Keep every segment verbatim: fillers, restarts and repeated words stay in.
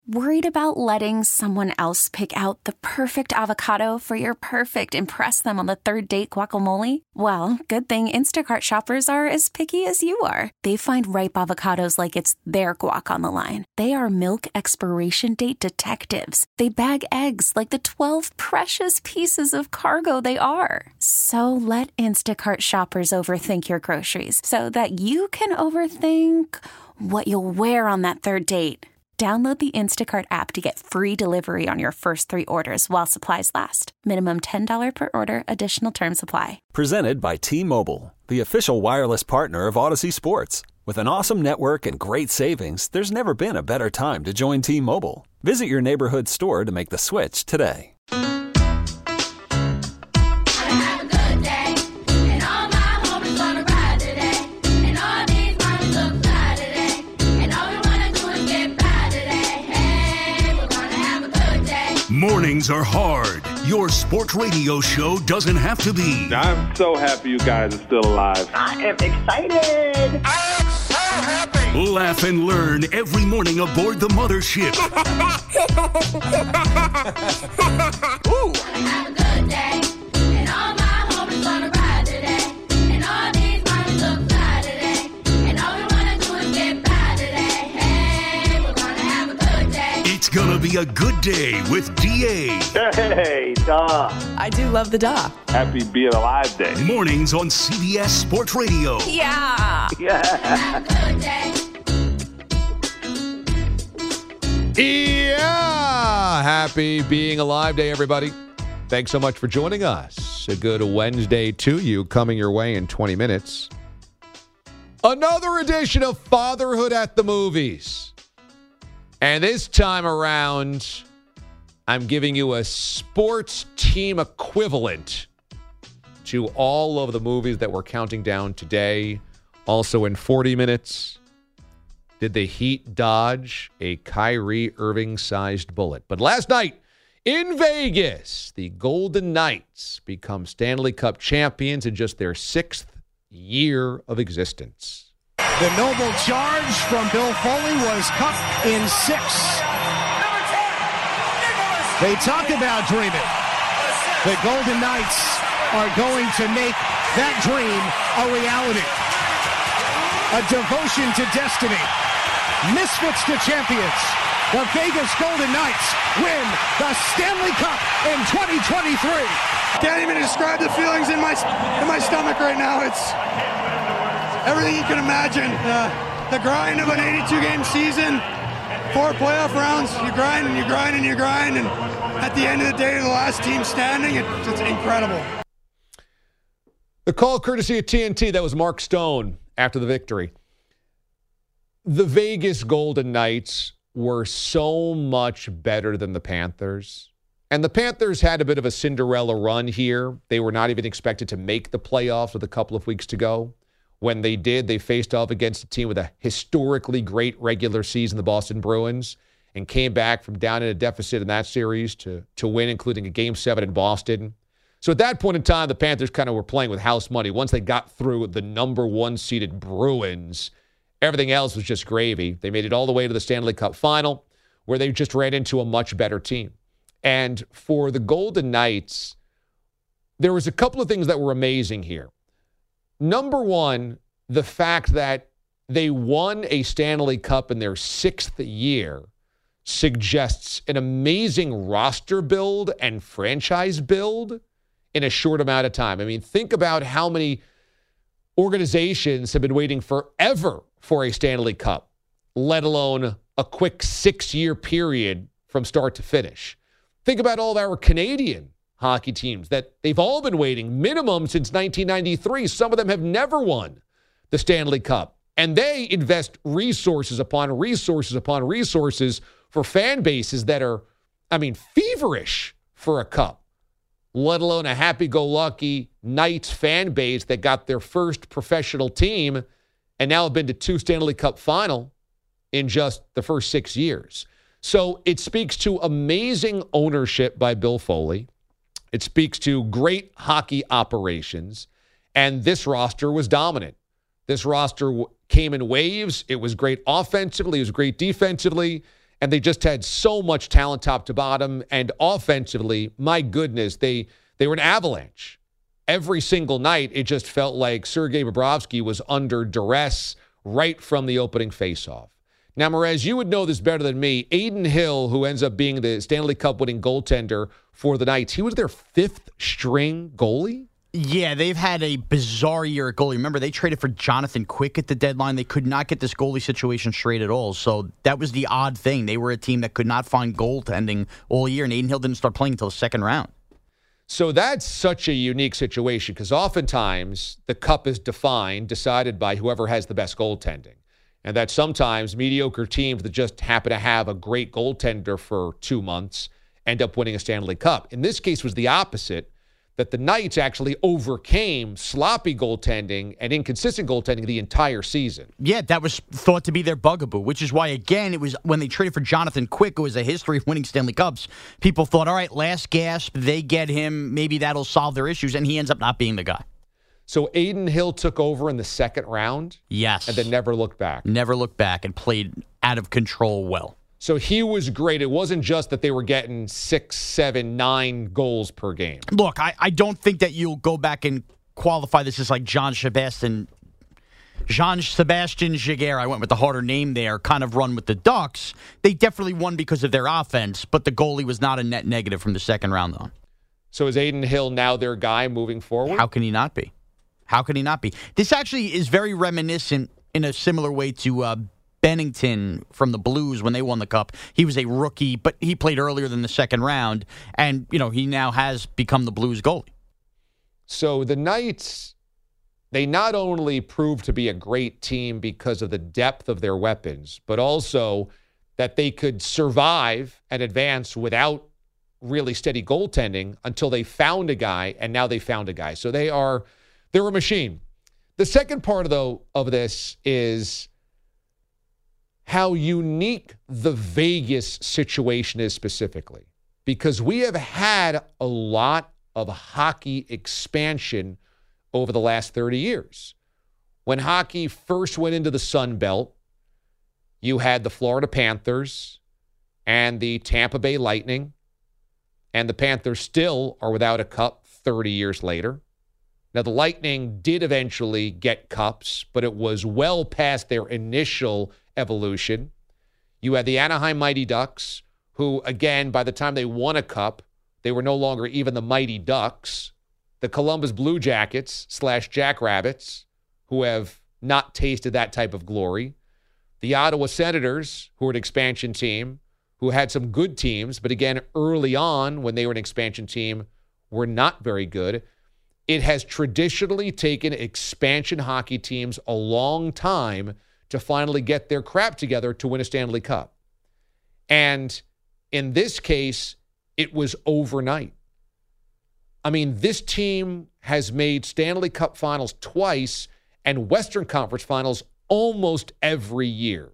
Worried about letting someone else pick out the perfect avocado for your perfect impress them on the third date guacamole? Well, good thing Instacart shoppers are as picky as you are. They find ripe avocados like it's their guac on the line. They are milk expiration date detectives. They bag eggs like the twelve precious pieces of cargo they are. So let Instacart shoppers overthink your groceries so that you can overthink what you'll wear on that third date. Download the Instacart app to get free delivery on your first three orders while supplies last. Minimum ten dollars per order. Additional terms apply. Presented by T-Mobile, the official wireless partner of Odyssey Sports. With an awesome network and great savings, there's never been a better time to join T-Mobile. Visit your neighborhood store to make the switch today. Mornings are hard. Your sports radio show doesn't have to be. I'm so happy you guys are still alive. I am excited. I am so happy. Laugh and learn every morning aboard the mothership. Ooh. Have a good day. And all my homies gonna ride today. And all these mommies look fly today. And all we wanna do is get by today. Hey, we're gonna have a good day. It's gonna be a good day with D A. Hey, duh. I do love the duh. Happy Being Alive Day. Mornings on C B S Sports Radio. Yeah. Yeah. Have a good day. Yeah! Happy Being Alive Day, everybody. Thanks so much for joining us. A good Wednesday to you, coming your way in twenty minutes. Another edition of Fatherhood at the Movies. And this time around, I'm giving you a sports team equivalent to all of the movies that we're counting down today. Also in forty minutes, did the Heat dodge a Kyrie Irving-sized bullet? But last night in Vegas, the Golden Knights become Stanley Cup champions in just their sixth year of existence. The noble charge from Bill Foley was cut in six. They talk about dreaming. The Golden Knights are going to make that dream a reality. A devotion to destiny. Misfits to champions. The Vegas Golden Knights win the Stanley Cup in twenty twenty-three. Can't even describe the feelings in my in my stomach right now. It's everything you can imagine. Uh, the grind of an eighty-two game season, four playoff rounds, you grind and you grind and you grind, and at the end of the day, the last team standing, it, it's incredible. The call courtesy of T N T, that was Mark Stone after the victory. The Vegas Golden Knights were so much better than the Panthers. And the Panthers had a bit of a Cinderella run here. They were not even expected to make the playoffs with a couple of weeks to go. When they did, they faced off against a team with a historically great regular season, the Boston Bruins, and came back from down in a deficit in that series to, to win, including a Game seven in Boston. So at that point in time, the Panthers kind of were playing with house money. Once they got through the number one seeded Bruins, everything else was just gravy. They made it all the way to the Stanley Cup final, where they just ran into a much better team. And for the Golden Knights, there was a couple of things that were amazing here. Number one, the fact that they won a Stanley Cup in their sixth year suggests an amazing roster build and franchise build in a short amount of time. I mean, think about how many organizations have been waiting forever for a Stanley Cup, let alone a quick six-year period from start to finish. Think about all of our Canadian hockey teams that they've all been waiting minimum since nineteen ninety-three. Some of them have never won the Stanley Cup. And they invest resources upon resources upon resources for fan bases that are, I mean, feverish for a cup, let alone a happy-go-lucky Knights fan base that got their first professional team and now have been to two Stanley Cup final in just the first six years. So it speaks to amazing ownership by Bill Foley. It speaks to great hockey operations, and this roster was dominant. This roster w- came in waves. It was great offensively. It was great defensively. And they just had so much talent top to bottom. And offensively, my goodness, they they were an avalanche. Every single night, it just felt like Sergei Bobrovsky was under duress right from the opening faceoff. Now, Merez, you would know this better than me. Adin Hill, who ends up being the Stanley Cup winning goaltender for the Knights, he was their fifth string goalie? Yeah, they've had a bizarre year at goalie. Remember, they traded for Jonathan Quick at the deadline. They could not get this goalie situation straight at all. So that was the odd thing. They were a team that could not find goaltending all year, and Adin Hill didn't start playing until the second round. So that's such a unique situation because oftentimes the cup is defined, decided by whoever has the best goaltending. And that sometimes mediocre teams that just happen to have a great goaltender for two months end up winning a Stanley Cup. In this case, it was the opposite, that the Knights actually overcame sloppy goaltending and inconsistent goaltending the entire season. Yeah, that was thought to be their bugaboo, which is why, again, it was when they traded for Jonathan Quick, who has a history of winning Stanley Cups, people thought, all right, last gasp, they get him, maybe that'll solve their issues, and he ends up not being the guy. So Adin Hill took over in the second round? Yes. And then never looked back? Never looked back and played out of control well. So he was great. It wasn't just that they were getting six, seven, nine goals per game. Look, I, I don't think that you'll go back and qualify this as like John Sebastian, Jean Sebastian Giguère. I went with the harder name there, kind of run with the Ducks. They definitely won because of their offense, but the goalie was not a net negative from the second round on. So is Adin Hill now their guy moving forward? How can he not be? How can he not be? This actually is very reminiscent in a similar way to uh, Bennington from the Blues when they won the Cup. He was a rookie, but he played earlier than the second round, and you know he now has become the Blues goalie. So the Knights, they not only proved to be a great team because of the depth of their weapons, but also that they could survive and advance without really steady goaltending until they found a guy, and now they found a guy. So they are they're a machine. The second part, though, of this is how unique the Vegas situation is specifically. Because we have had a lot of hockey expansion over the last thirty years. When hockey first went into the Sun Belt, you had the Florida Panthers and the Tampa Bay Lightning, and the Panthers still are without a cup thirty years later. Now, the Lightning did eventually get cups, but it was well past their initial evolution. You had the Anaheim Mighty Ducks, who, again, by the time they won a cup, they were no longer even the Mighty Ducks. The Columbus Blue Jackets slash Jackrabbits, who have not tasted that type of glory. The Ottawa Senators, who are an expansion team, who had some good teams, but again, early on when they were an expansion team, were not very good. It has traditionally taken expansion hockey teams a long time to finally get their crap together to win a Stanley Cup. And in this case, it was overnight. I mean, this team has made Stanley Cup finals twice and Western Conference finals almost every year.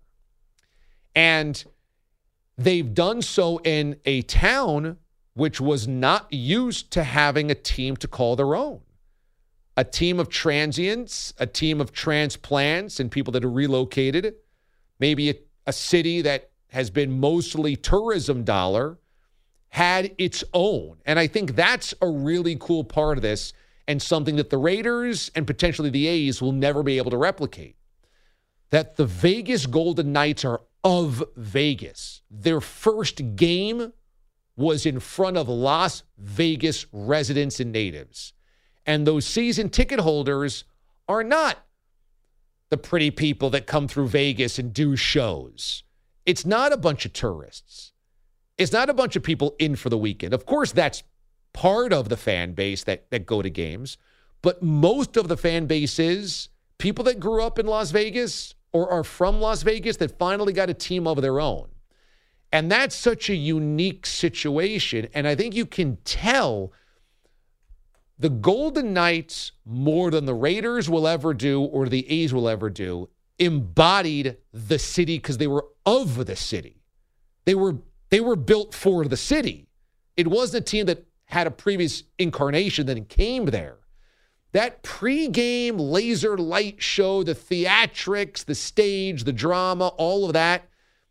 And they've done so in a town which was not used to having a team to call their own. A team of transients, a team of transplants and people that are relocated, maybe a, a city that has been mostly tourism dollar, had its own. And I think that's a really cool part of this and something that the Raiders and potentially the A's will never be able to replicate. That the Vegas Golden Knights are of Vegas. Their first game was in front of Las Vegas residents and natives. And those season ticket holders are not the pretty people that come through Vegas and do shows. It's not a bunch of tourists. It's not a bunch of people in for the weekend. Of course, that's part of the fan base that, that go to games. But most of the fan base is people that grew up in Las Vegas or are from Las Vegas that finally got a team of their own. And that's such a unique situation. And I think you can tell the Golden Knights, more than the Raiders will ever do or the A's will ever do, embodied the city because they were of the city. They were they were built for the city. It wasn't a team that had a previous incarnation that came there. That pregame laser light show, the theatrics, the stage, the drama, all of that,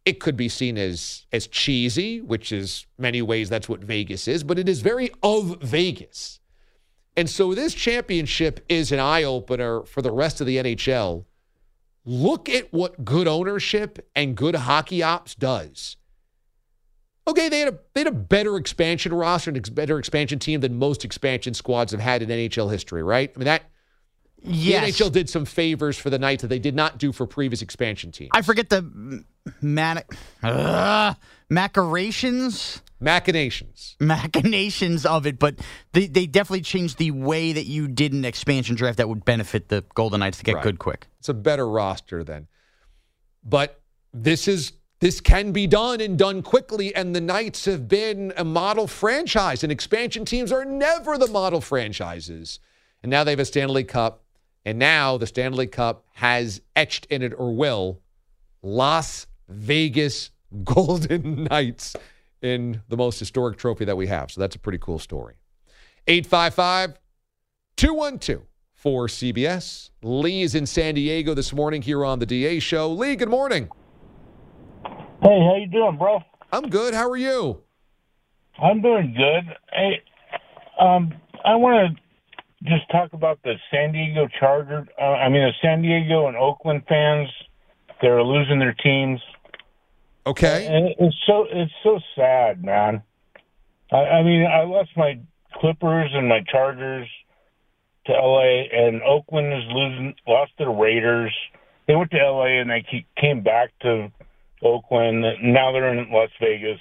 It could be seen as as cheesy, which is many ways that's what Vegas is, but it is very of Vegas. And so this championship is an eye-opener for the rest of the N H L. Look at what good ownership and good hockey ops does. Okay, they had a they had a better expansion roster and a better expansion team than most expansion squads have had in N H L history, right? I mean, that yes. The N H L did some favors for the Knights that they did not do for previous expansion teams. I forget the man, uh, machinations. Machinations. Machinations of it, but they, they definitely changed the way that you did an expansion draft that would benefit the Golden Knights to get right. good quick. It's a better roster then. But this is this can be done and done quickly, and the Knights have been a model franchise, and expansion teams are never the model franchises. And now they have a Stanley Cup, and now the Stanley Cup has etched in it, or will, Las Vegas Golden Knights in the most historic trophy that we have. So that's a pretty cool story. eight five five, two one two, four C B S. Lee is in San Diego this morning here on the D A Show. Lee, good morning. Hey, how you doing, bro? I'm good. How are you? I'm doing good. Hey, um, I want to just talk about the San Diego Chargers. Uh, I mean, the San Diego and Oakland fans. They're losing their teams. Okay. And it's so it's so sad, man. I, I mean, I lost my Clippers and my Chargers to L A, and Oakland is losing, lost their Raiders. They went to L A and they came back to Oakland. Now they're in Las Vegas.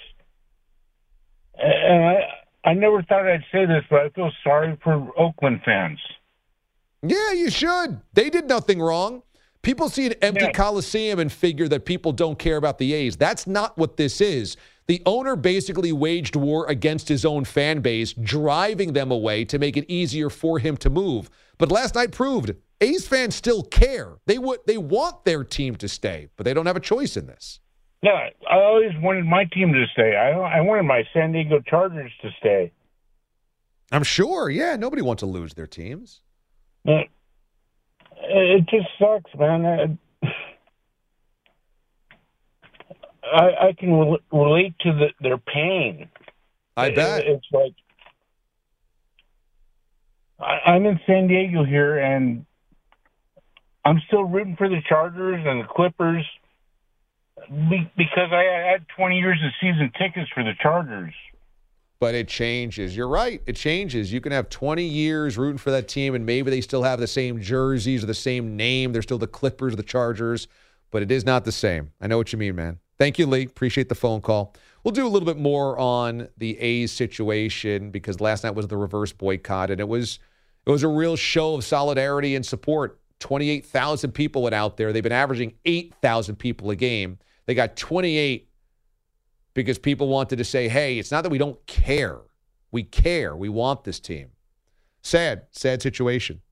And I, I never thought I'd say this, but I feel sorry for Oakland fans. Yeah, you should. They did nothing wrong. People see an empty yeah. Coliseum and figure that people don't care about the A's. That's not what this is. The owner basically waged war against his own fan base, driving them away to make it easier for him to move. But last night proved A's fans still care. They would, they want their team to stay, but they don't have a choice in this. Yeah, I always wanted my team to stay. I, I wanted my San Diego Chargers to stay. I'm sure. Yeah, nobody wants to lose their teams. But it just sucks, man. I, I can re- relate to the, their pain. I it, bet. It's like I, I'm in San Diego here, and I'm still rooting for the Chargers and the Clippers be, because I had twenty years of season tickets for the Chargers. But it changes. You're right. It changes. You can have twenty years rooting for that team, and maybe they still have the same jerseys or the same name. They're still the Clippers, the Chargers, but it is not the same. I know what you mean, man. Thank you, Lee. Appreciate the phone call. We'll do a little bit more on the A's situation because last night was the reverse boycott, and it was it was a real show of solidarity and support. twenty-eight thousand people went out there. They've been averaging eight thousand people a game. They got twenty-eight because people wanted to say, hey, it's not that we don't care. We care. We want this team. Sad, sad situation.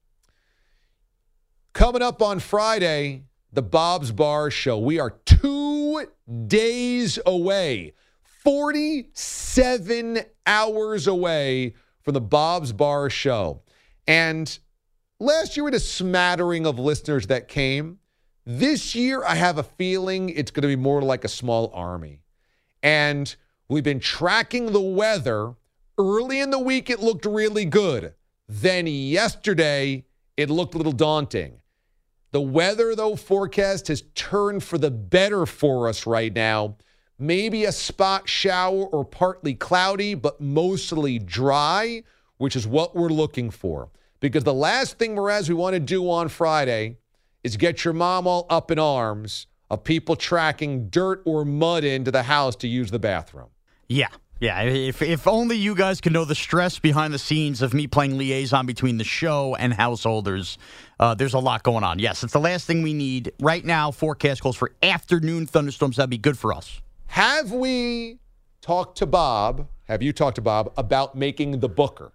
Coming up on Friday, the Bob's Bar Show. We are two days away, forty-seven hours away from the Bob's Bar Show. And last year we had a smattering of listeners that came. This year I have a feeling it's going to be more like a small army. And we've been tracking the weather. Early in the week, it looked really good. Then yesterday, it looked a little daunting. The weather, though, forecast has turned for the better for us right now. Maybe a spot shower or partly cloudy, but mostly dry, which is what we're looking for. Because the last thing, Mraz, we want to do on Friday is get your mom all up in arms of people tracking dirt or mud into the house to use the bathroom. Yeah. Yeah, if if only you guys could know the stress behind the scenes of me playing liaison between the show and householders. Uh, there's a lot going on. Yes, it's the last thing we need. Right now, forecast calls for afternoon thunderstorms. That'd be good for us. Have we talked to Bob, have you talked to Bob, about making the Booker?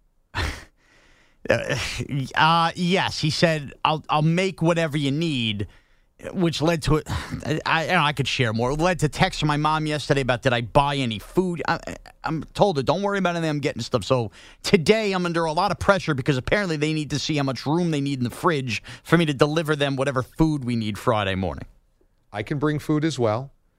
uh, uh, yes, he said, I'll I'll make whatever you need. Which led to it. I, I, I could share more. It led to text from my mom yesterday about did I buy any food. I, I'm told her, don't worry about anything. I'm getting stuff. So today I'm under a lot of pressure because apparently they need to see how much room they need in the fridge for me to deliver them whatever food we need Friday morning. I can bring food as well.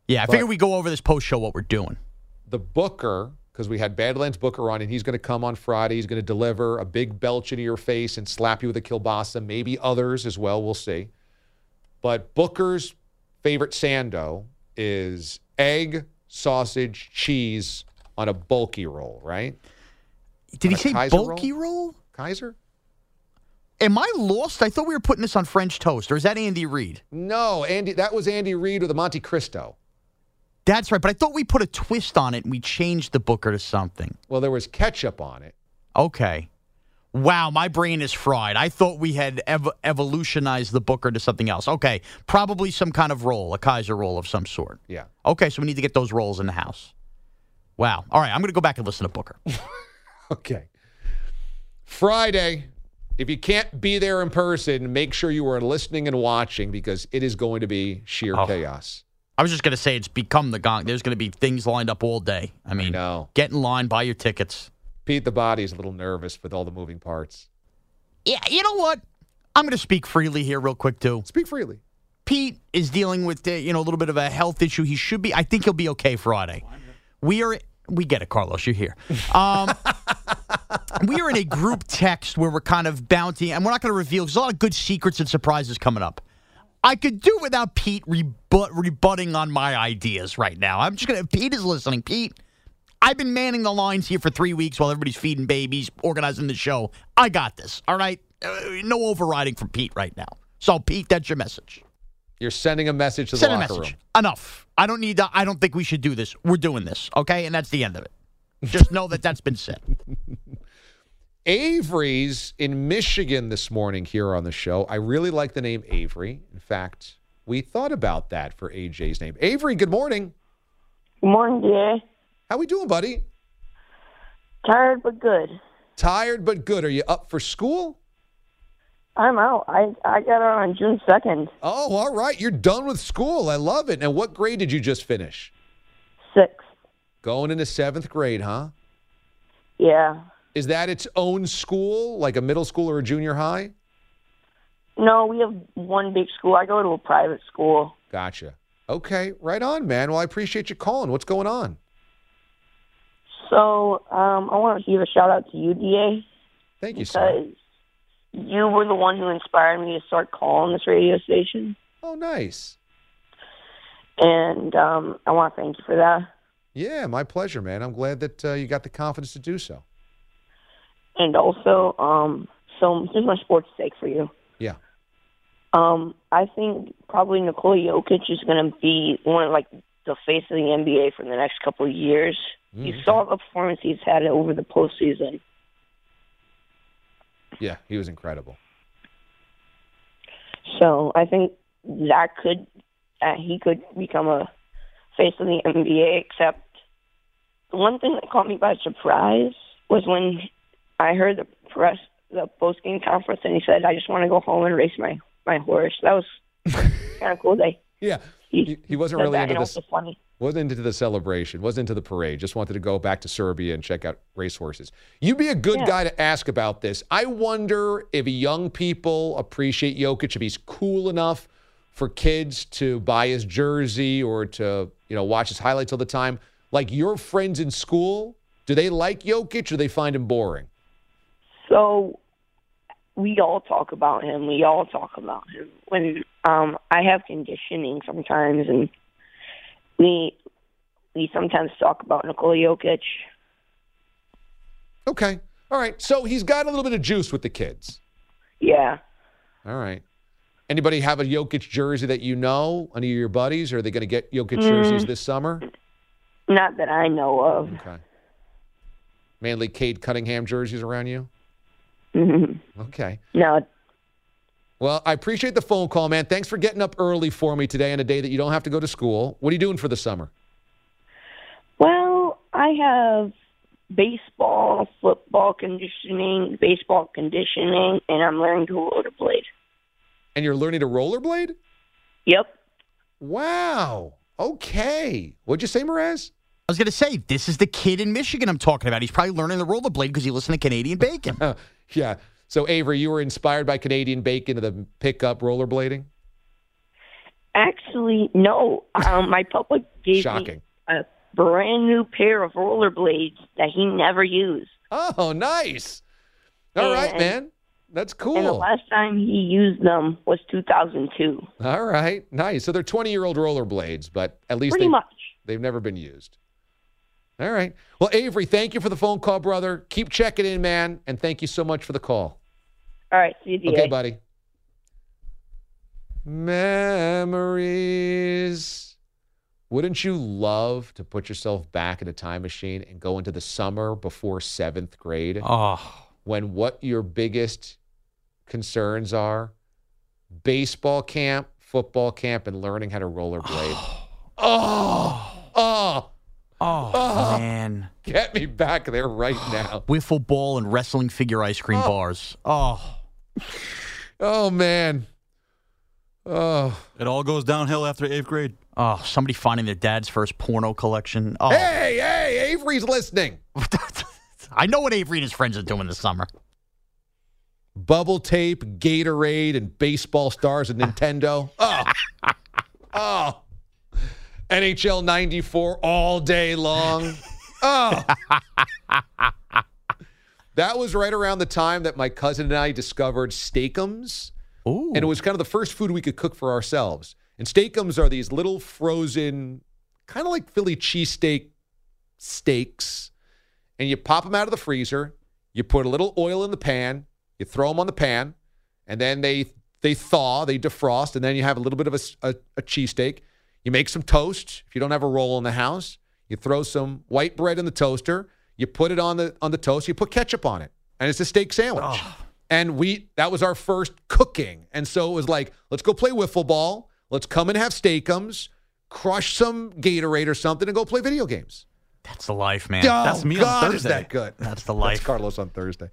Yeah, I But figured we go over this post show what we're doing. The Booker, because we had Badlands Booker on, and he's going to come on Friday. He's going to deliver a big belch into your face and slap you with a kielbasa. Maybe others as well. We'll see. But Booker's favorite sando is egg, sausage, cheese on a bulky roll, right? Did On he a say Kaiser bulky roll? roll? Kaiser? Am I lost? I thought we were putting this on French toast, or is that Andy Reid? No, Andy. That was Andy Reid with the Monte Cristo. That's right, but I thought we put a twist on it and we changed the Booker to something. Well, there was ketchup on it. Okay. Wow, my brain is fried. I thought we had ev- evolutionized the Booker to something else. Okay, probably some kind of roll, a Kaiser roll of some sort. Yeah. Okay, so we need to get those rolls in the house. Wow. All right, I'm going to go back and listen to Booker. Okay. Friday, if you can't be there in person, make sure you are listening and watching because it is going to be sheer Oh. chaos. I was just going to say it's become the gong. There's going to be things lined up all day. I mean, no. Get in line, buy your tickets. Pete, the body is a little nervous with all the moving parts. Yeah, you know what? I'm going to speak freely here real quick, too. Speak freely. Pete is dealing with, uh, you know, a little bit of a health issue. He should be. I think he'll be okay Friday. We are. We get it, Carlos. You're here. Um, we are in a group text where we're kind of bounty, and we're not going to reveal. There's a lot of good secrets and surprises coming up. I could do without Pete rebut, rebutting on my ideas right now. I'm just going to. Pete is listening. Pete, I've been manning the lines here for three weeks while everybody's feeding babies, organizing the show. I got this. All right. Uh, no overriding from Pete right now. So, Pete, that's your message. You're sending a message to Send the a locker message. room. Enough. I don't need to, I don't think we should do this. We're doing this, okay? And that's the end of it. Just know that that's been said. Avery's in Michigan this morning here on the show. I really like the name Avery. In fact, we thought about that for A J's name. Avery, good morning. Good morning, dear. How we doing, buddy? Tired but good. Tired but good. Are you up for school? I'm out. I I got out on June second. Oh, all right. You're done with school. I love it. And what grade did you just finish? Sixth. Going into seventh grade, huh? Yeah. Is that its own school, like a middle school or a junior high? No, we have one big school. I go to a private school. Gotcha. Okay, right on, man. Well, I appreciate you calling. What's going on? So um, I want to give a shout out to you, D A. Thank you, sir. Because you were the one who inspired me to start calling this radio station. Oh, nice. And um, I want to thank you for that. Yeah, my pleasure, man. I'm glad that uh, you got the confidence to do so. And also, um, so here's my sports take for you. Yeah. Um, I think probably Nikola Jokic is going to be one of, like, the face of the N B A for the next couple of years. Mm, you okay. saw the performance he's had over the postseason. Yeah, he was incredible. So I think that could uh, he could become a face of the N B A. Except the one thing that caught me by surprise was when I heard the press, the post game conference, and he said, "I just want to go home and race my my horse." That was kind of cool. They Yeah, he, he wasn't said really that, into and it this. was funny. Wasn't into the celebration. Wasn't into the parade. Just wanted to go back to Serbia and check out racehorses. You'd be a good Yeah. guy to ask about this. I wonder if young people appreciate Jokic, if he's cool enough for kids to buy his jersey or to, you know, watch his highlights all the time. Like your friends in school, do they like Jokic or do they find him boring? So we all talk about him. We all talk about him. When um, I have conditioning sometimes, and we we sometimes talk about Nikola Jokic. Okay. All right. So he's got a little bit of juice with the kids. Yeah. All right. Anybody have a Jokic jersey that you know? Any of your buddies? Or are they going to get Jokic Mm. jerseys this summer? Not that I know of. Okay. Mainly Cade Cunningham jerseys around you? Mm-hmm. Okay. No. Well, I appreciate the phone call, man. Thanks for getting up early for me today on a day that you don't have to go to school. What are you doing for the summer? Well, I have baseball, football conditioning, baseball conditioning, and I'm learning to rollerblade. And you're learning to rollerblade? Yep. Wow. Okay. What'd you say, Mraz? I was going to say, this is the kid in Michigan I'm talking about. He's probably learning the rollerblade because he listened to Canadian Bacon. Yeah. So, Avery, you were inspired by Canadian Bacon to the pick up rollerblading? Actually, no. Um, my public gave Shocking. me a brand new pair of rollerblades that he never used. Oh, nice. All right, And- man. That's cool. And the last time he used them was two thousand two. All right, nice. So they're twenty-year-old rollerblades, but at least Pretty they've, much. they've never been used. All right. Well, Avery, thank you for the phone call, brother. Keep checking in, man, and thank you so much for the call. All right, see you, D A. Okay, buddy. Memories. Wouldn't you love to put yourself back in a time machine and go into the summer before seventh grade? Oh. When what your biggest concerns are? Baseball camp, football camp, and learning how to rollerblade. Oh, oh, Oh, oh. man. Get me back there right now. Wiffle ball and wrestling figure ice cream Oh. bars. Oh. Oh, man. Oh. It all goes downhill after eighth grade. Oh, somebody finding their dad's first porno collection. Oh. Hey, hey, Avery's listening. I know what Avery and his friends are doing this summer. Bubble tape, Gatorade, and baseball stars and Nintendo. Oh. Oh. N H L ninety-four all day long. Oh. That was right around the time that my cousin and I discovered Steakums. Ooh. And it was kind of the first food we could cook for ourselves. And Steakums are these little frozen, kind of like Philly cheesesteak steaks. And you pop them out of the freezer. You put a little oil in the pan. You throw them on the pan. And then they they thaw, they defrost. And then you have a little bit of a, a, a cheesesteak. You make some toast. If you don't have a roll in the house, you throw some white bread in the toaster. You put it on the on the toast. You put ketchup on it. And it's a steak sandwich. Oh. And we that was our first cooking. And so it was like, let's go play wiffle ball. Let's come and have Steakums, crush some Gatorade or something, and go play video games. That's the life, man. Oh, That's me God, on Thursday. is that good? That's the life. That's Carlos on Thursday.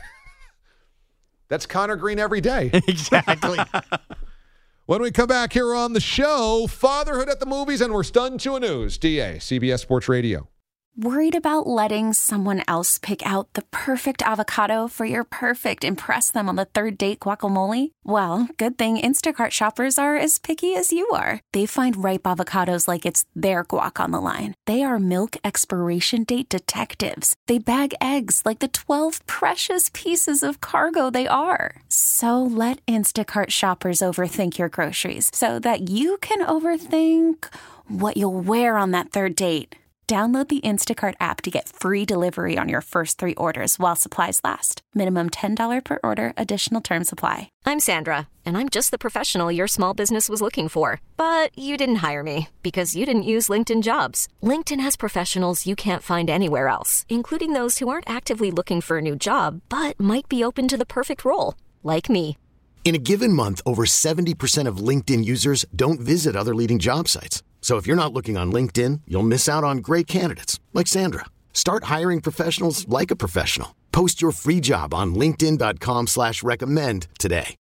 That's Connor Green every day. Exactly. When we come back here on the show, fatherhood at the movies, and we're stunned to a news. D A, C B S Sports Radio. Worried about letting someone else pick out the perfect avocado for your perfect impress them on the third date guacamole? Well, good thing Instacart shoppers are as picky as you are. They find ripe avocados like it's their guac on the line. They are milk expiration date detectives. They bag eggs like the twelve precious pieces of cargo they are. So let Instacart shoppers overthink your groceries so that you can overthink what you'll wear on that third date. Download the Instacart app to get free delivery on your first three orders while supplies last. Minimum ten dollars per order. Additional terms apply. I'm Sandra, and I'm just the professional your small business was looking for. But you didn't hire me because you didn't use LinkedIn Jobs. LinkedIn has professionals you can't find anywhere else, including those who aren't actively looking for a new job, but might be open to the perfect role, like me. In a given month, over seventy percent of LinkedIn users don't visit other leading job sites. So if you're not looking on LinkedIn, you'll miss out on great candidates like Sandra. Start hiring professionals like a professional. Post your free job on linkedin dot com slash recommend today.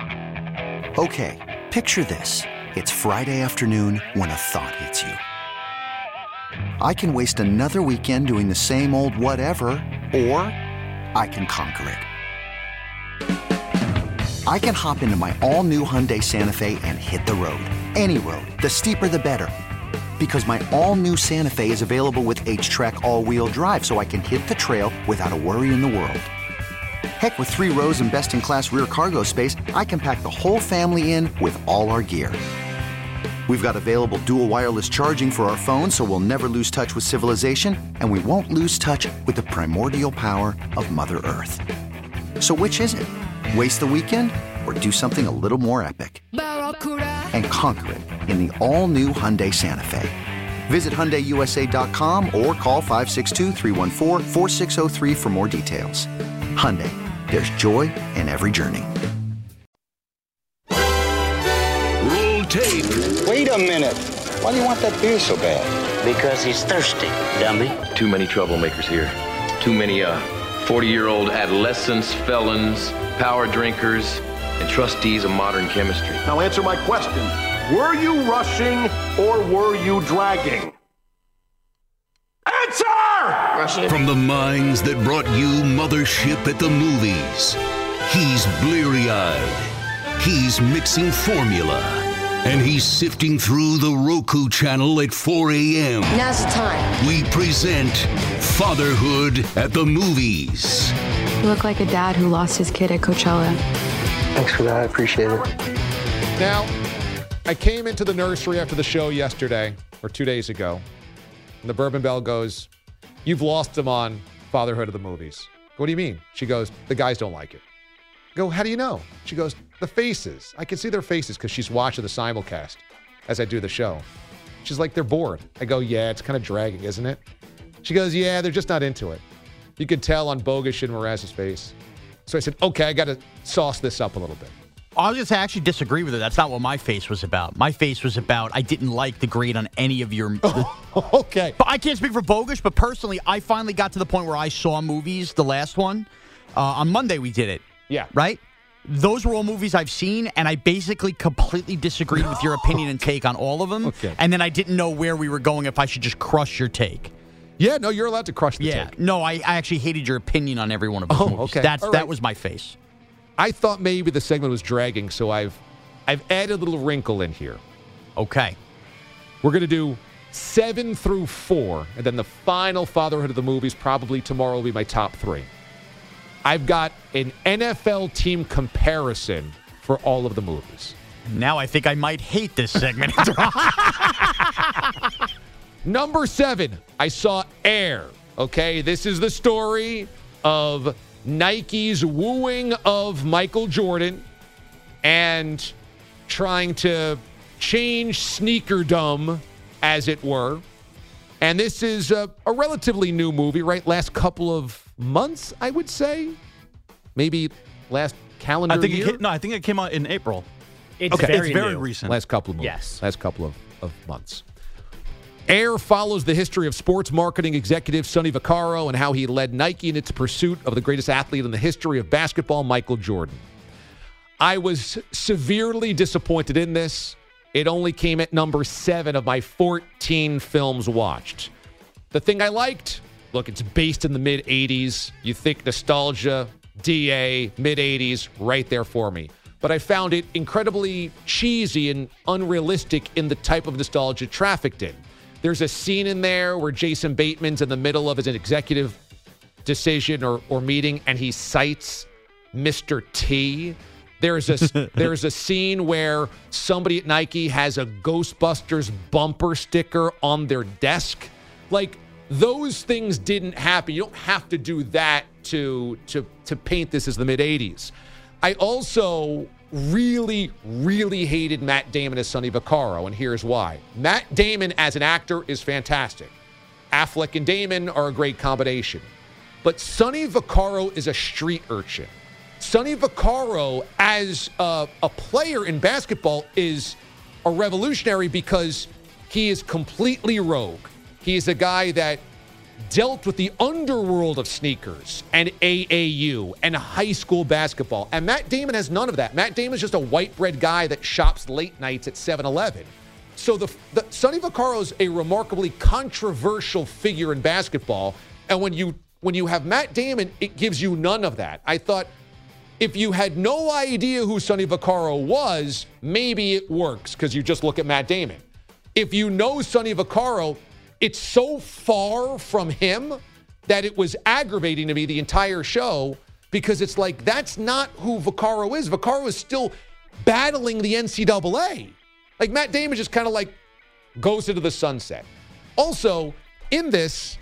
Okay, picture this. It's Friday afternoon when a thought hits you. I can waste another weekend doing the same old whatever, or I can conquer it. I can hop into my all-new Hyundai Santa Fe and hit the road. Any road. The steeper, the better. Because my all-new Santa Fe is available with H-Track all-wheel drive, so I can hit the trail without a worry in the world. Heck, with three rows and best-in-class rear cargo space, I can pack the whole family in with all our gear. We've got available dual wireless charging for our phones, so we'll never lose touch with civilization, and we won't lose touch with the primordial power of Mother Earth. So which is it? Waste the weekend or do something a little more epic? And conquer it in the all-new Hyundai Santa Fe. Visit Hyundai U S A dot com or call five six two, three one four, four six zero three for more details. Hyundai, there's joy in every journey. Roll tape. Wait a minute. Why do you want that beer so bad? Because he's thirsty, dummy. Too many troublemakers here. Too many uh, forty-year-old adolescents, felons, power drinkers, and trustees of modern chemistry. Now answer my question. Were you rushing or were you dragging? Answer! Rushing. From the minds that brought you Mothership at the movies, he's bleary-eyed. He's mixing formula. and he's sifting through the Roku channel at four a.m. Now's the time. We present Fatherhood at the Movies. You look like a dad who lost his kid at Coachella. Thanks for that. I appreciate it. Now, I came into the nursery after the show yesterday, or two days ago, and the Bourbon Belle goes, "You've lost him on Fatherhood of the Movies." What do you mean? She goes, "The guys don't like it." I go, "How do you know?" She goes, "The faces. I can see their faces," because she's watching the simulcast as I do the show. She's like, "They're bored." I go, "Yeah, it's kind of dragging, isn't it?" She goes, "Yeah, they're just not into it." You could tell on Bogusch and Mraz's face. So I said, okay, I got to sauce this up a little bit. I was just I actually disagree with her. That's not what my face was about. My face was about I didn't like the grade on any of your. Oh, okay. But I can't speak for Bogusch, but personally, I finally got to the point where I saw movies. The last one uh, on Monday we did it. Yeah. Right. Those were all movies I've seen, and I basically completely disagreed with your opinion and take on all of them. Okay. And then I didn't know where we were going. If I should just crush your take. Yeah, no, you're allowed to crush the yeah. take. No, I, I actually hated your opinion on every one of those Oh, movies. okay. That's All that right. was my face. I thought maybe the segment was dragging, so I've I've added a little wrinkle in here. Okay. We're going to do seven through four, and then the final Fatherhood of the Movies probably tomorrow will be my top three. I've got an N F L team comparison for all of the movies. Now I think I might hate this segment. Number seven, I saw Air. Okay, this is the story of Nike's wooing of Michael Jordan and trying to change sneakerdom, as it were. And this is a, a relatively new movie, right? Last couple of months, I would say. Maybe last calendar I think year? It came, no, I think it came out in April. It's Okay. very, It's very new. recent. Last couple of movies. Yes. Last couple of, of months. Air follows the history of sports marketing executive Sonny Vaccaro and how he led Nike in its pursuit of the greatest athlete in the history of basketball, Michael Jordan. I was severely disappointed in this. It only came at number seven of my fourteen films watched. The thing I liked, look, it's based in the mid-eighties. You think nostalgia, D A, mid-eighties, right there for me. But I found it incredibly cheesy and unrealistic in the type of nostalgia trafficked in. There's a scene in there where Jason Bateman's in the middle of his executive decision or, or meeting, and he cites Mister T. There's a there's a scene where somebody at Nike has a Ghostbusters bumper sticker on their desk. Like, those things didn't happen. You don't have to do that to to to paint this as the mid-eighties. I also really, really hated Matt Damon as Sonny Vaccaro, and here's why. Matt Damon as an actor is fantastic. Affleck and Damon are a great combination. But Sonny Vaccaro is a street urchin. Sonny Vaccaro as a, a player in basketball is a revolutionary because he is completely rogue. He is a guy that dealt with the underworld of sneakers and A A U and high school basketball. And Matt Damon has none of that. Matt Damon is just a white bread guy that shops late nights at seven eleven. So the, the Sonny Vaccaro is a remarkably controversial figure in basketball. And when you when you have Matt Damon, it gives you none of that. I thought if you had no idea who Sonny Vaccaro was, maybe it works because you just look at Matt Damon. If you know Sonny Vaccaro, it's so far from him that it was aggravating to me the entire show because it's like, that's not who Vaccaro is. Vaccaro is still battling the N C double A. Like, Matt Damon just kind of like goes into the sunset. Also, in this,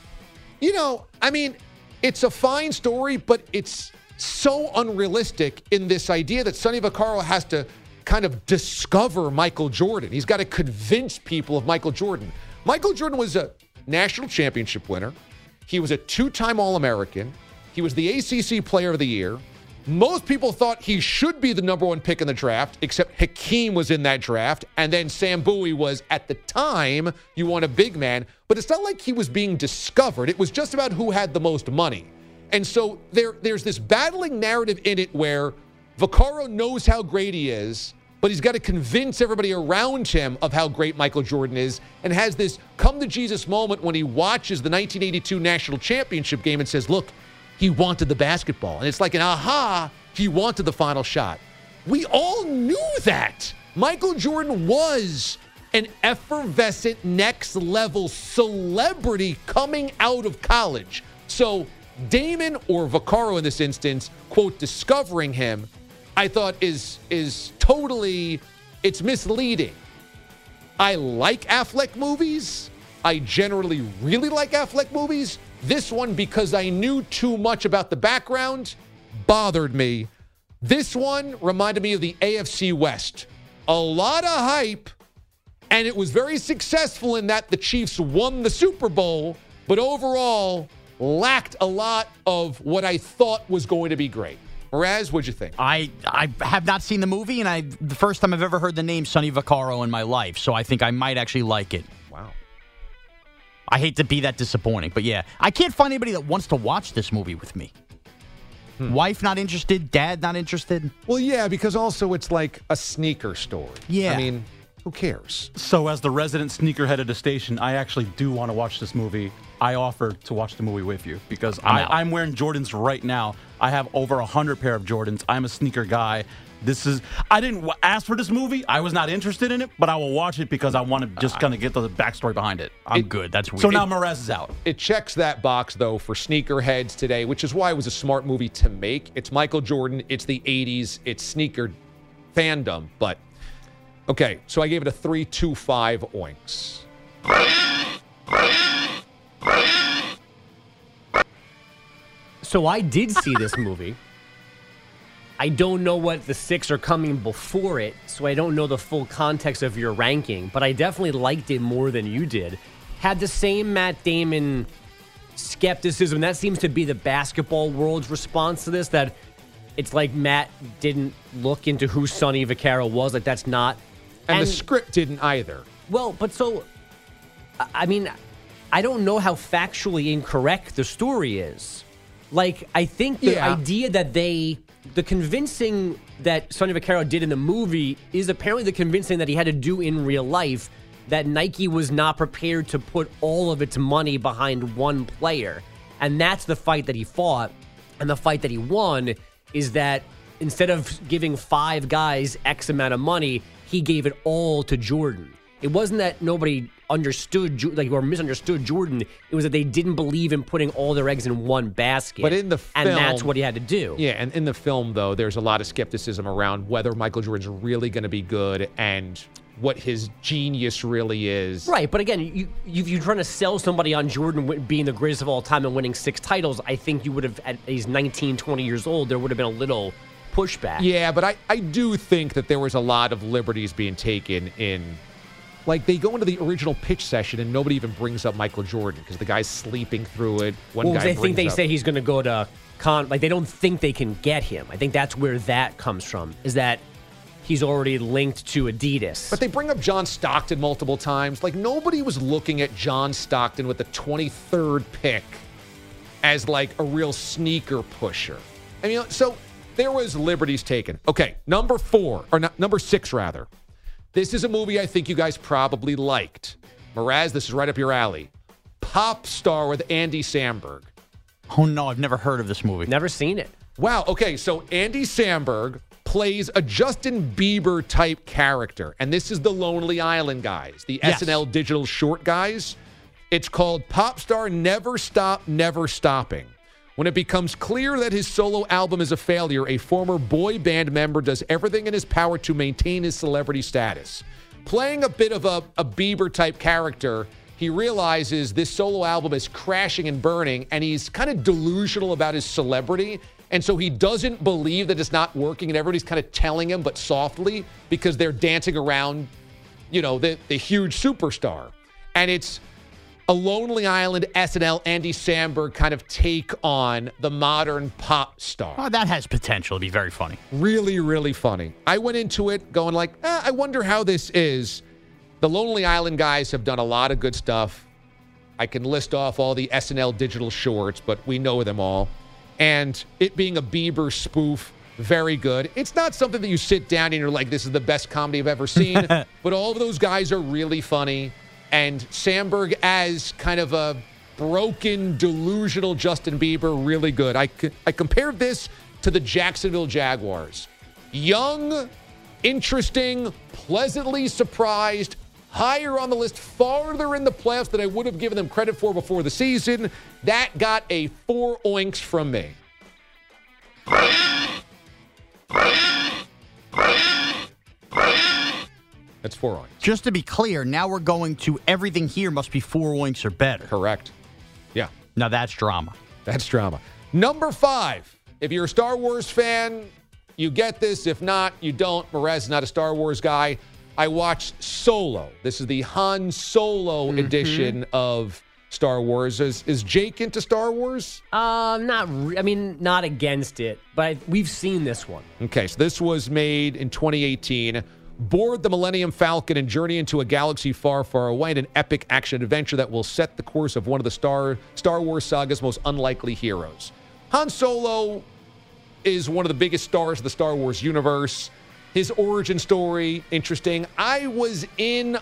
you know, I mean, it's a fine story, but it's so unrealistic in this idea that Sonny Vaccaro has to kind of discover Michael Jordan. He's got to convince people of Michael Jordan. Michael Jordan was a national championship winner. He was a two-time All-American. He was the A C C Player of the Year. Most people thought he should be the number one pick in the draft, except Hakeem was in that draft, and then Sam Bowie was, at the time, you want a big man. But it's not like he was being discovered. It was just about who had the most money. And so there, there's this battling narrative in it where Vaccaro knows how great he is, but he's got to convince everybody around him of how great Michael Jordan is, and has this come-to-Jesus moment when he watches the nineteen eighty-two national championship game and says, look, he wanted the basketball. And it's like an aha, he wanted the final shot. We all knew that. Michael Jordan was an effervescent next-level celebrity coming out of college. So Damon, or Vaccaro in this instance, quote, discovering him, I thought is is totally, it's misleading. I like Affleck movies. I generally really like Affleck movies. This one, because I knew too much about the background, bothered me. This one reminded me of the A F C West. A lot of hype, and it was very successful in that the Chiefs won the Super Bowl, but overall lacked a lot of what I thought was going to be great. Mraz, what'd you think? I, I have not seen the movie, and I the first time I've ever heard the name Sonny Vaccaro in my life, so I think I might actually like it. Wow. I hate to be that disappointing, but yeah. I can't find anybody that wants to watch this movie with me. Hmm. Wife not interested, dad not interested. Well, yeah, because also it's like a sneaker story. Yeah. I mean, who cares? So as the resident sneakerhead at a station, I actually do want to watch this movie. I offered to watch the movie with you because I'm I, out. I'm wearing Jordans right now. I have over one hundred pair of Jordans. I'm a sneaker guy. This is, I didn't w- ask for this movie. I was not interested in it, but I will watch it because I want to just kind of get the backstory behind it. I'm It- good. That's weird. So now Mraz is out. It checks that box, though, for sneakerheads today, which is why it was a smart movie to make. It's Michael Jordan. It's the eighties. It's sneaker fandom. But, okay, so I gave it a three two five oinks. So I did see this movie. I don't know what the six are coming before it, so I don't know the full context of your ranking, but I definitely liked it more than you did. Had the same Matt Damon skepticism. That seems to be the basketball world's response to this, that it's like Matt didn't look into who Sonny Vaccaro was. Like, that's not... And, and the script didn't either. Well, but so... I mean, I don't know how factually incorrect the story is. Like, I think the Yeah. idea that they... The convincing that Sonny Vaccaro did in the movie is apparently the convincing that he had to do in real life, that Nike was not prepared to put all of its money behind one player. And that's the fight that he fought. And the fight that he won is that instead of giving five guys X amount of money, he gave it all to Jordan. It wasn't that nobody understood, like, or misunderstood Jordan. It was that they didn't believe in putting all their eggs in one basket. But in the film, and that's what he had to do. Yeah, and in the film, though, there's a lot of skepticism around whether Michael Jordan's really going to be good and what his genius really is. Right, but again, you, you, you're trying to sell somebody on Jordan wi- being the greatest of all time and winning six titles. I think you would have, at he's nineteen, twenty years old, there would have been a little pushback. Yeah, but I, I do think that there was a lot of liberties being taken in... Like, they go into the original pitch session and nobody even brings up Michael Jordan because the guy's sleeping through it. One well, guy they think brings they up, say he's going to go to con. Like, they don't think they can get him. I think that's where that comes from, is that he's already linked to Adidas. But they bring up John Stockton multiple times. Like, nobody was looking at John Stockton with the twenty-third pick as, like, a real sneaker pusher. I mean, so there was liberties taken. Okay, number four, or not, number six, rather. This is a movie I think you guys probably liked. Mraz, this is right up your alley. Pop Star with Andy Samberg. Oh, no, I've never heard of this movie. Never seen it. Wow, okay, so Andy Samberg plays a Justin Bieber-type character, and this is the Lonely Island guys, the Yes. S N L digital short guys. It's called Pop Star Never Stop, Never Stopping. When it becomes clear that his solo album is a failure, a former boy band member does everything in his power to maintain his celebrity status. Playing a bit of a, a Bieber-type character, he realizes this solo album is crashing and burning, and he's kind of delusional about his celebrity, and so he doesn't believe that it's not working, and everybody's kind of telling him, but softly, because they're dancing around, you know, the, the huge superstar. And it's a Lonely Island S N L Andy Samberg kind of take on the modern pop star. Oh, that has potential to be very funny. Really, really funny. I went into it going like, eh, I wonder how this is. The Lonely Island guys have done a lot of good stuff. I can list off all the S N L digital shorts, but we know them all. And it being a Bieber spoof, very good. It's not something that you sit down and you're like, this is the best comedy I've ever seen. But all of those guys are really funny. And Samberg as kind of a broken, delusional Justin Bieber, really good. I, I compared this to the Jacksonville Jaguars. Young, interesting, pleasantly surprised, higher on the list, farther in the playoffs than I would have given them credit for before the season. That got a four oinks from me. That's four oinks. Just to be clear, now we're going to everything here must be four oinks or better. Correct. Yeah. Now that's drama. That's drama. Number five. If you're a Star Wars fan, you get this. If not, you don't. Perez is not a Star Wars guy. I watched Solo. This is the Han Solo mm-hmm. edition of Star Wars. Is, is Jake into Star Wars? Um, not. Re- I mean, not against it, but we've seen this one. Okay, so this was made in twenty eighteen. Board the Millennium Falcon and journey into a galaxy far, far away in an epic action adventure that will set the course of one of the Star Star Wars saga's most unlikely heroes. Han Solo is one of the biggest stars of the Star Wars universe. His origin story, interesting. I was in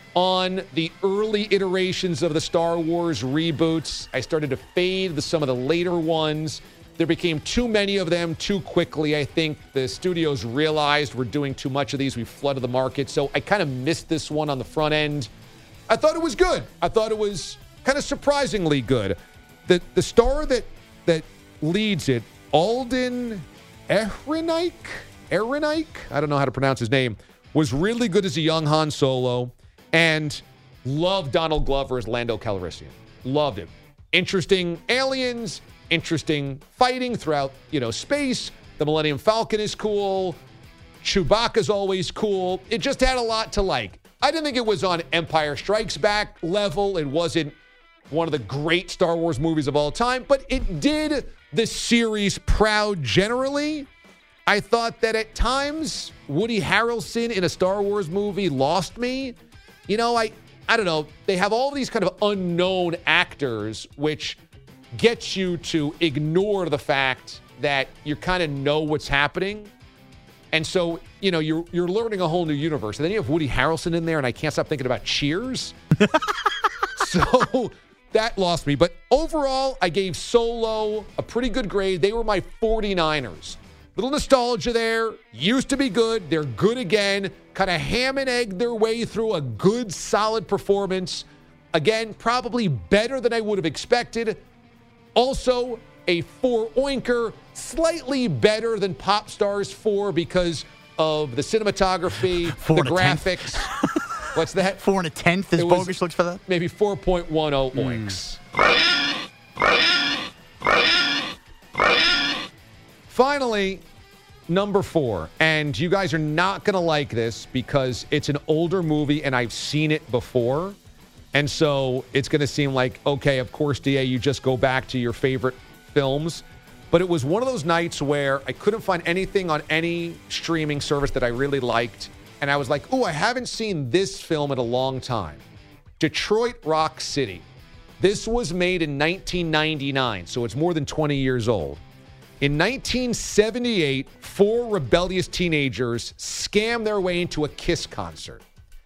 on the early iterations of the Star Wars reboots. I started to fade the, some of the later ones. There became too many of them too quickly. I think the studios realized we're doing too much of these. We flooded the market. So I kind of missed this one on the front end. I thought it was good. I thought it was kind of surprisingly good. The the star that that leads it, Alden Ehrenreich, Ehrenreich, I don't know how to pronounce his name, was really good as a young Han Solo, and loved Donald Glover as Lando Calrissian. Loved him. Interesting aliens, interesting fighting throughout, you know, space. The Millennium Falcon is cool. Chewbacca's always cool. It just had a lot to like. I didn't think it was on Empire Strikes Back level. It wasn't one of the great Star Wars movies of all time, but it did the series proud generally. I thought that at times Woody Harrelson in a Star Wars movie lost me. You know, I I don't know. They have all these kind of unknown actors, which gets you to ignore the fact that you kind of know what's happening. And so, you know, you're you're learning a whole new universe. And then you have Woody Harrelson in there, and I can't stop thinking about Cheers. So that lost me. But overall, I gave Solo a pretty good grade. They were my forty-niners. Little nostalgia there. Used to be good. They're good again. Kind of ham and egg their way through a good, solid performance. Again, probably better than I would have expected. Also, a four oinker, slightly better than Pop Stars four because of the cinematography, four the graphics. What's that? Four and a tenth is It was bogus looks for that? Maybe four point one oh oinks. Finally, number four. And you guys are not going to like this because it's an older movie and I've seen it before. And so it's going to seem like, okay, of course, D A, you just go back to your favorite films. But it was one of those nights where I couldn't find anything on any streaming service that I really liked. And I was like, oh, I haven't seen this film in a long time. Detroit Rock City. This was made in nineteen ninety-nine, so it's more than twenty years old. In nineteen seventy-eight, four rebellious teenagers scam their way into a Kiss concert.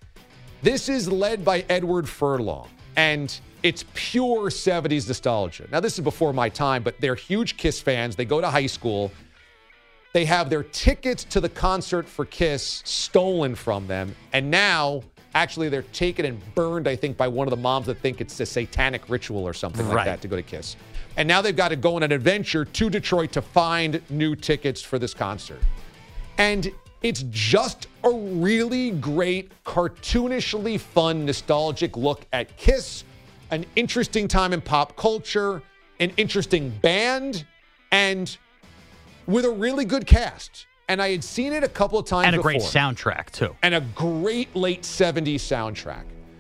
This is led by Edward Furlong, and it's pure seventies nostalgia. Now, this is before my time, but they're huge Kiss fans. They go to high school. They have their tickets to the concert for Kiss stolen from them, and now, actually, they're taken and burned, I think, by one of the moms that think it's a satanic ritual or something like Right. that to go to Kiss. And now they've got to go on an adventure to Detroit to find new tickets for this concert. And it's just a really great, cartoonishly fun, nostalgic look at Kiss, an interesting time in pop culture, an interesting band, and with a really good cast. And I had seen it a couple of times And a before. great soundtrack, too. And a great late seventies soundtrack.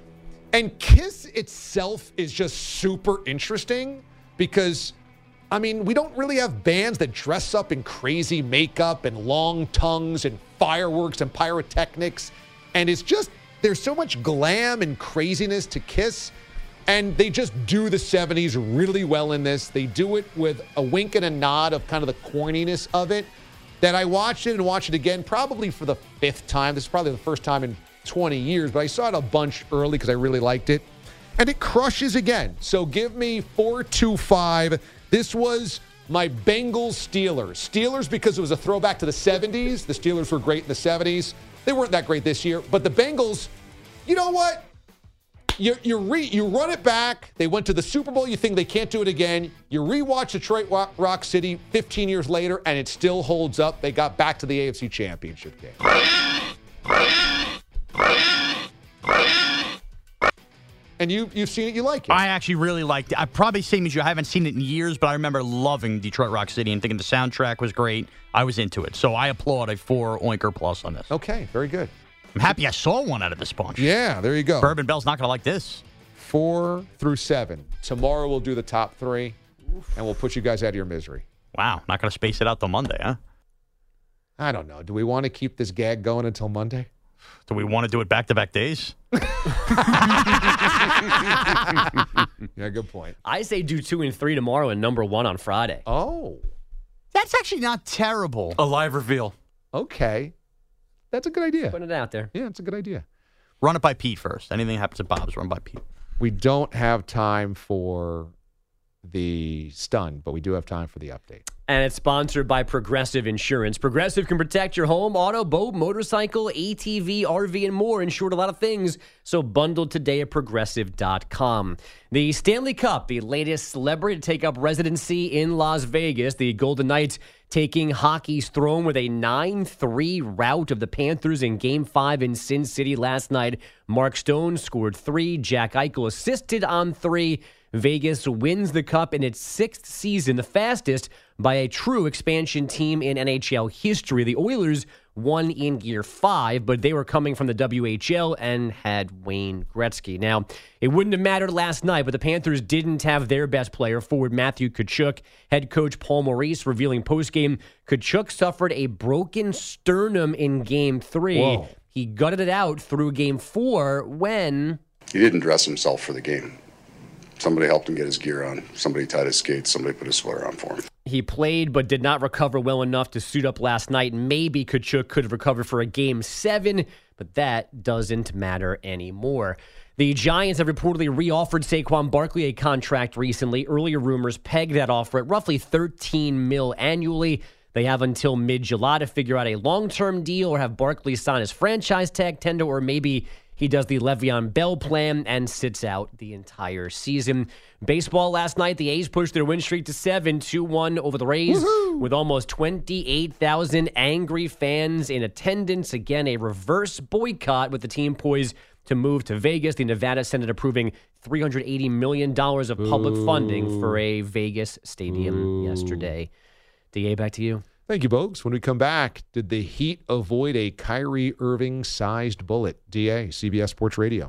And Kiss itself is just super interesting because, I mean, we don't really have bands that dress up in crazy makeup and long tongues and fireworks and pyrotechnics. And it's just, there's so much glam and craziness to Kiss. And they just do the seventies really well in this. They do it with a wink and a nod of kind of the corniness of it. That I watched it and watched it again probably for the fifth time. This is probably the first time in twenty years, but I saw it a bunch early because I really liked it. And it crushes again. So give me four two five. This was My Bengals Steelers. Steelers because it was a throwback to the seventies. The Steelers were great in the seventies. They weren't that great this year. But the Bengals, you know what? You you, re, you run it back. They went to the Super Bowl. You think they can't do it again. You rewatch Detroit Rock, Rock City fifteen years later, and it still holds up. They got back to the A F C Championship game. And you, you've seen it, you like it. I actually really liked it. I probably same as you. I haven't seen it in years, but I remember loving Detroit Rock City and thinking the soundtrack was great. I was into it. So I applaud a four Oinker plus on this. Okay, very good. I'm happy I saw one out of this bunch. Yeah, there you go. Bourbon Bell's not going to like this. Four through seven. Tomorrow we'll do the top three, and we'll put you guys out of your misery. Wow, not going to space it out till Monday, huh? I don't know. Do we want to keep this gag going until Monday? Do we want to do it back-to-back days? Yeah, good point. I say do two and three tomorrow and number one on Friday. Oh. That's actually not terrible. A live reveal. Okay. That's a good idea. Putting it out there. Yeah, it's a good idea. Run it by Pete first. Anything happens at Bob's, run by Pete. We don't have time for the stun, but we do have time for the update. And it's sponsored by Progressive Insurance. Progressive can protect your home, auto, boat, motorcycle, A T V, R V, and more. Insured a lot of things. So bundle today at progressive dot com. The Stanley Cup, the latest celebrity to take up residency in Las Vegas. The Golden Knights taking hockey's throne with a nine three rout of the Panthers in Game five in Sin City last night. Mark Stone scored three. Jack Eichel assisted on three. Vegas wins the Cup in its sixth season, the fastest by a true expansion team in N H L history. The Oilers won in year five, but they were coming from the W H L and had Wayne Gretzky. Now, it wouldn't have mattered last night, but the Panthers didn't have their best player, forward Matthew Tkachuk. Head coach Paul Maurice revealing postgame, Tkachuk suffered a broken sternum in Game three. Whoa. He gutted it out through Game four when... He didn't dress himself for the game. Somebody helped him get his gear on. Somebody tied his skates. Somebody put his sweater on for him. He played but did not recover well enough to suit up last night. Maybe Tkachuk could have recovered for a game seven, but that doesn't matter anymore. The Giants have reportedly re-offered Saquon Barkley a contract recently. Earlier rumors pegged that offer at roughly thirteen mil annually. They have until mid-July to figure out a long-term deal or have Barkley sign his franchise tag tender, or maybe he does the Le'Veon Bell plan and sits out the entire season. Baseball last night, the A's pushed their win streak to seven, two one over the Rays. Woo-hoo! With almost twenty-eight thousand angry fans in attendance. Again, a reverse boycott with the team poised to move to Vegas. The Nevada Senate approving three hundred eighty million dollars of public Ooh. funding for a Vegas stadium Ooh. yesterday. D A, back to you. Thank you, Bogues. When we come back, did the Heat avoid a Kyrie Irving-sized bullet? D A, C B S Sports Radio.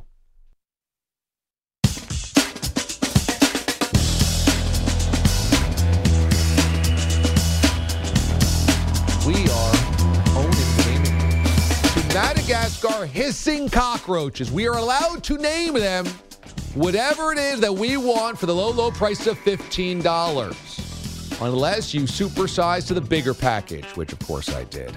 We are owning gaming. To Madagascar hissing cockroaches. We are allowed to name them whatever it is that we want for the low, low price of fifteen dollars. Unless you supersize to the bigger package, which of course I did.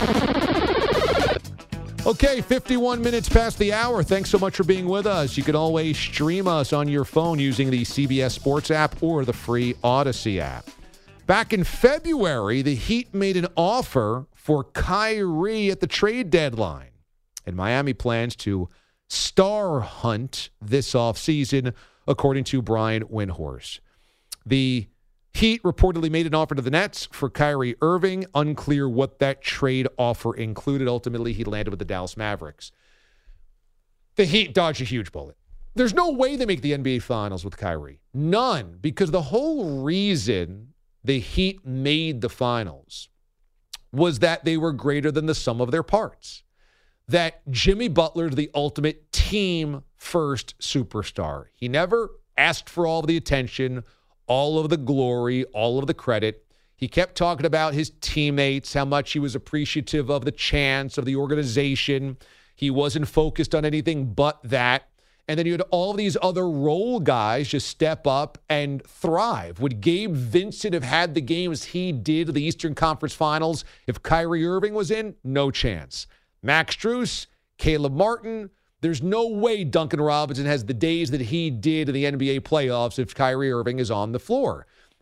Okay, fifty-one minutes past the hour. Thanks so much for being with us. You can always stream us on your phone using the C B S Sports app or the free Odyssey app. Back in February, the Heat made an offer for Kyrie at the trade deadline. And Miami plans to star hunt this offseason, according to Brian Windhorst. The Heat reportedly made an offer to the Nets for Kyrie Irving. Unclear what that trade offer included. Ultimately, he landed with the Dallas Mavericks. The Heat dodged a huge bullet. There's no way they make the N B A Finals with Kyrie. None. Because the whole reason the Heat made the Finals was that they were greater than the sum of their parts. That Jimmy Butler, the ultimate team-first superstar. He never asked for all of the attention, all of the glory, all of the credit. He kept talking about his teammates, how much he was appreciative of the chance of the organization. He wasn't focused on anything but that. And then you had all these other role guys just step up and thrive. Would Gabe Vincent have had the games he did at the Eastern Conference Finals if Kyrie Irving was in? No chance. Max Strus, Caleb Martin. There's no way Duncan Robinson has the days that he did in the N B A playoffs if Kyrie Irving is on the floor.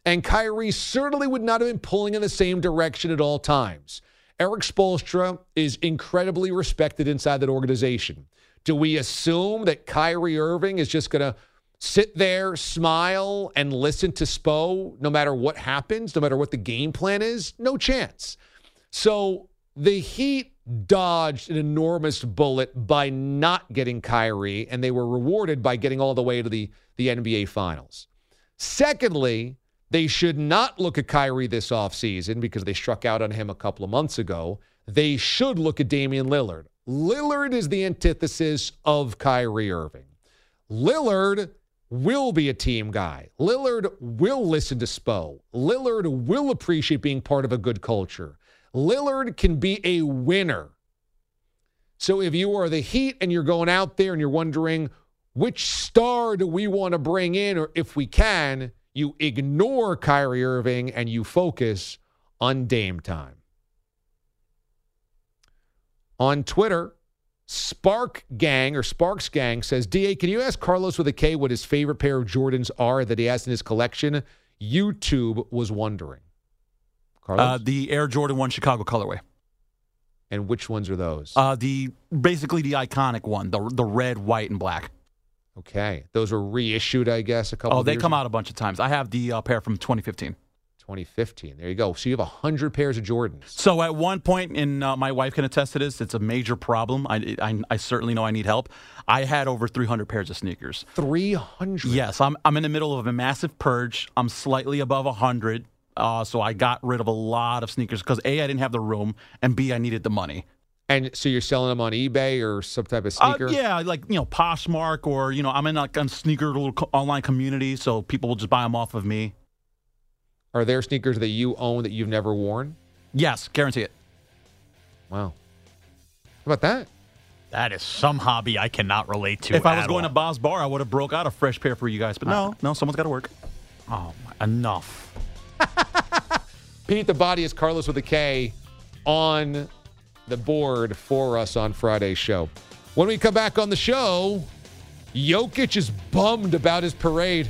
and Kyrie certainly would not have been pulling in the same direction at all times. Eric Spoelstra is incredibly respected inside that organization. Do we assume that Kyrie Irving is just going to sit there, smile, and listen to Spo no matter what happens, no matter what the game plan is? No chance. So the Heat dodged an enormous bullet by not getting Kyrie, and they were rewarded by getting all the way to the, the N B A Finals. Secondly, they should not look at Kyrie this offseason because they struck out on him a couple of months ago. They should look at Damian Lillard. Lillard is the antithesis of Kyrie Irving. Lillard will be a team guy. Lillard will listen to Spo. Lillard will appreciate being part of a good culture. Lillard can be a winner. So if you are the Heat and you're going out there and you're wondering which star do we want to bring in, or if we can, you ignore Kyrie Irving and you focus on Dame time. On Twitter, Spark Gang or Sparks Gang says, D A, can you ask Carlos with a K what his favorite pair of Jordans are that he has in his collection? YouTube was wondering. Carlos? Uh, the Air Jordan one Chicago colorway. And which ones are those? Uh, the basically the iconic one, the the red, white, and black. Okay. Those were reissued, I guess, a couple Oh, of they years come ago? out a bunch of times. I have the uh, pair from twenty fifteen. twenty fifteen. There you go. So you have one hundred pairs of Jordans. So at one point, and uh, my wife can attest to this, it's a major problem. I, I, I certainly know I need help. I had over three hundred pairs of sneakers. three hundred? Yes. I'm, I'm in the middle of a massive purge. I'm slightly above one hundred. Uh, so I got rid of a lot of sneakers because, A, I didn't have the room, and B, I needed the money. And so you're selling them on eBay or some type of sneaker? Uh, yeah, like, you know, Poshmark, or, you know, I'm in like a sneaker little co- online community, so people will just buy them off of me. Are there sneakers that you own that you've never worn? Yes, guarantee it. Wow. How about that? That is some hobby I cannot relate to. If I was at going all. to Bob's Bar, I would have broke out a fresh pair for you guys. But no, no, someone's got to work. Oh, my, enough. Pete the Body is Carlos with a K on the board for us on Friday's show. When we come back on the show, Jokic is bummed about his parade.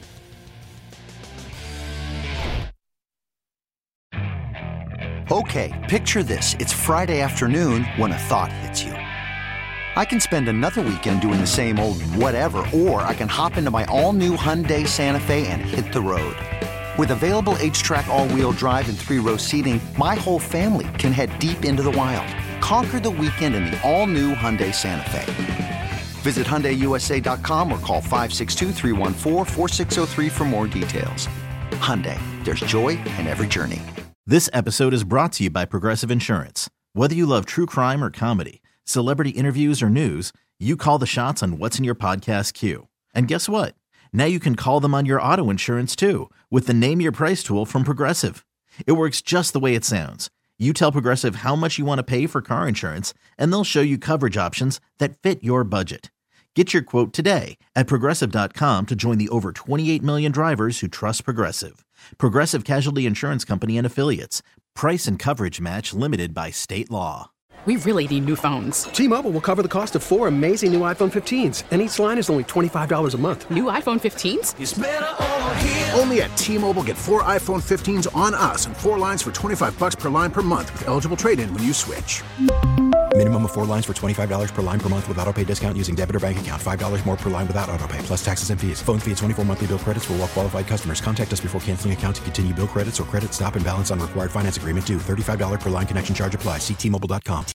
Okay, picture this. It's Friday afternoon when a thought hits you. I can spend another weekend doing the same old whatever, or I can hop into my all-new Hyundai Santa Fe and hit the road. With available H-Track all-wheel drive and three-row seating, my whole family can head deep into the wild. Conquer the weekend in the all-new Hyundai Santa Fe. Visit Hyundai U S A dot com or call five six two, three one four, four six zero three for more details. Hyundai, there's joy in every journey. This episode is brought to you by Progressive Insurance. Whether you love true crime or comedy, celebrity interviews or news, you call the shots on what's in your podcast queue. And guess what? Now you can call them on your auto insurance too with the Name Your Price tool from Progressive. It works just the way it sounds. You tell Progressive how much you want to pay for car insurance, and they'll show you coverage options that fit your budget. Get your quote today at Progressive dot com to join the over twenty-eight million drivers who trust Progressive. Progressive Casualty Insurance Company and Affiliates. Price and coverage match limited by state law. We really need new phones. T-Mobile will cover the cost of four amazing new iPhone fifteens, and each line is only twenty-five dollars a month. New iPhone fifteens? It's better over here. Only at T-Mobile, get four iPhone fifteens on us and four lines for twenty-five dollars per line per month with eligible trade-in when you switch. Minimum of four lines for twenty-five dollars per line per month with autopay discount using debit or bank account. five dollars more per line without autopay, plus taxes and fees. Phone fee at twenty-four monthly bill credits for well-qualified customers. Contact us before canceling account to continue bill credits or credit stop and balance on required finance agreement due. thirty-five dollars per line connection charge applies. See T Mobile dot com.